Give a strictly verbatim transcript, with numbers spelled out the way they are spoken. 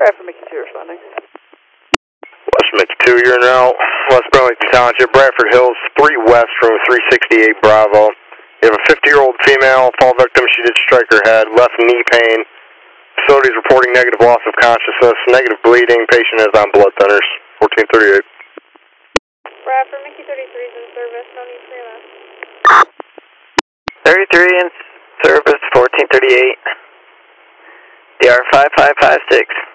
Bradford Mickey two responding. West Mickey two, you're now West Burlington Township, Bradford Hills, three west from three sixty-eight Bravo. You have a fifty-year-old female, fall victim, she did strike her head, left knee pain. Facility's reporting negative loss of consciousness, negative bleeding, patient is on blood thinners, fourteen thirty-eight. Bradford Mickey thirty-three is in service, no need for you. thirty-three in service, fourteen thirty-eight. D R five five five six.